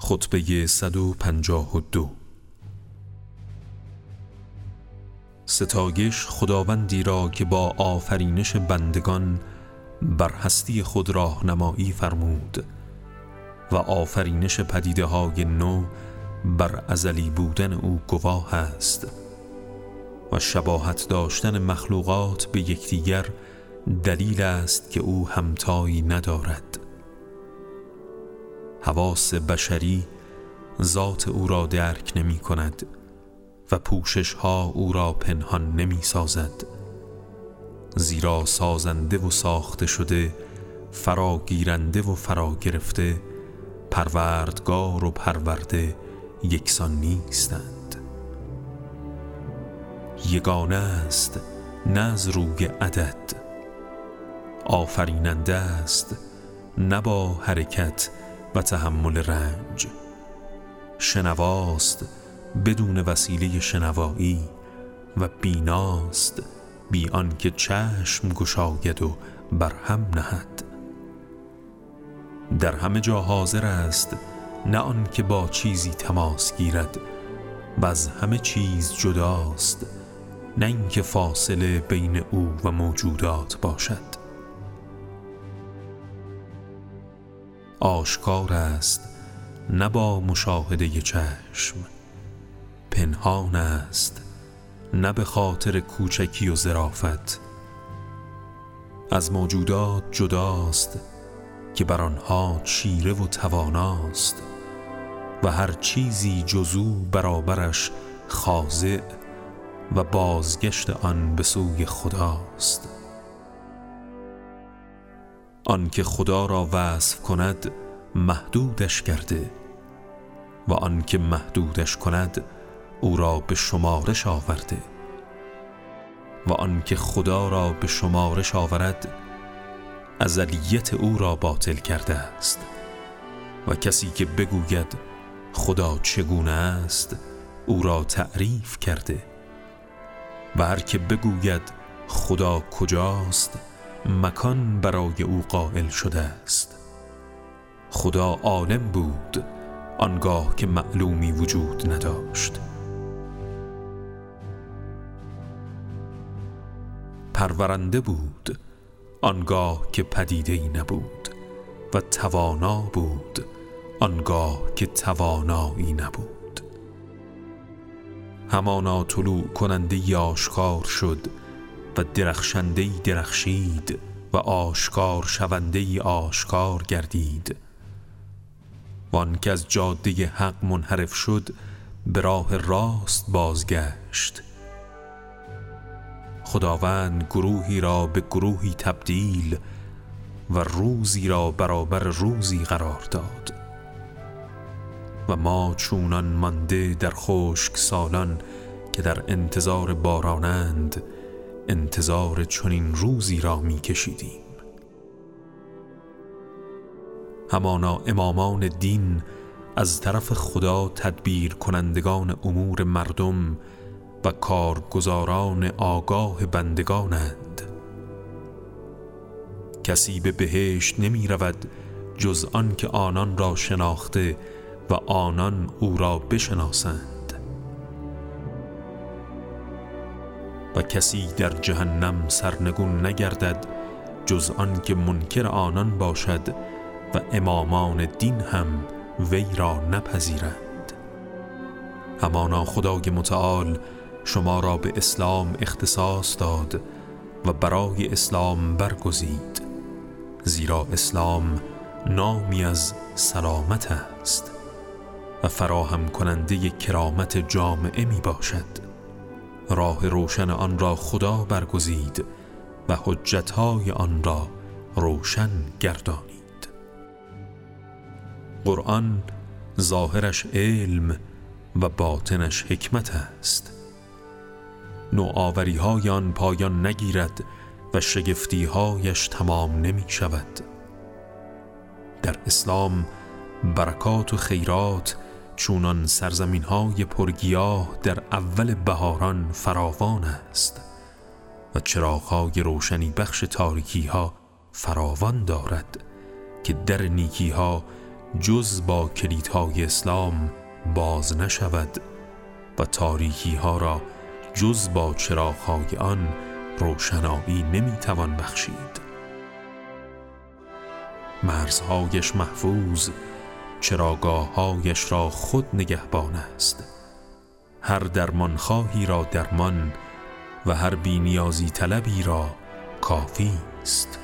خطبه 152. ستایش خداوندی را که با آفرینش بندگان بر هستی خود راهنمایی فرمود و آفرینش پدیده های نو بر ازلی بودن او گواه است و شباهت داشتن مخلوقات به یکدیگر دلیل است که او همتایی ندارد. حواس بشری ذات او را درک نمی کند و پوشش ها او را پنهان نمی سازد، زیرا سازنده و ساخته شده، فراگیرنده و فرا گرفته، پروردگار و پرورده یکسان نیستند. یگانه است نه از روی عدد، آفریننده است نه با حرکت و تحمل رنج، شنواست بدون وسیله شنوایی و بیناست بی آنکه چشم گشاید و برهم نهد. در همه جا حاضر است نه آنکه با چیزی تماس گیرد و از همه چیز جداست نه اینکه فاصله بین او و موجودات باشد. آشکار است نه با مشاهده چشم، پنهان است نه به خاطر کوچکی و ظرافت. از موجودات جداست که بر آنها چیره و تواناست و هر چیزی جزو برابرش خاضع و بازگشت آن به سوی خداست. آن که خدا را وصف کند محدودش کرده و آن که محدودش کند او را به شمارش آورده و آن که خدا را به شمارش آورد ازلیت او را باطل کرده است. و کسی که بگوید خدا چگونه است او را تعریف کرده و هر که بگوید خدا کجاست مکان برای او قائل شده است. خدا عالم بود آنگاه که معلومی وجود نداشت، پرورنده بود آنگاه که پدیده‌ای نبود و توانا بود آنگاه که توانایی نبود. همانا طلوع کننده آشکار شد و درخشنده درخشید و آشکار شونده آشکار گردید و آن که از جاده حق منحرف شد به راه راست بازگشت. خداوند گروهی را به گروهی تبدیل و روزی را برابر روزی قرار داد و ما چونان مانده در خشک سالان که در انتظار بارانند انتظار چنین روزی را می کشیدیم. همانا امامان دین از طرف خدا تدبیر کنندگان امور مردم و کارگزاران آگاه بندگانند. کسی به بهشت نمی رود جز آن که آنان را شناخته و آنان او را بشناسند و کسی در جهنم سرنگون نگردد جز آن که منکر آنان باشد و امامان دین هم وی را نپذیرند. همانا خدای متعال شما را به اسلام اختصاص داد و برای اسلام برگزید، زیرا اسلام نامی از سلامت است و فراهم کننده کرامت جامعه می باشد. راه روشن آن را خدا برگزید و حجتهای آن را روشن گردانید. قرآن ظاهرش علم و باطنش حکمت است. نوآوری های آن پایان نگیرد و شگفتی هایش تمام نمی شود. در اسلام برکات و خیرات چونان سرزمین های پرگیاه در اول بهاران فراوان است و چراغ‌های روشنی بخش تاریکی ها فراوان دارد که در نیکی ها جز با کلیدهای اسلام باز نشود و تاریکی ها را جز با چراغ‌های آن روشنایی نمیتوان بخشید. مرزهایش محفوظ، چراگاه‌هایش را خود نگهبان است. هر درمانخواهی را درمان و هر بی‌نیازی طلبی را کافی است.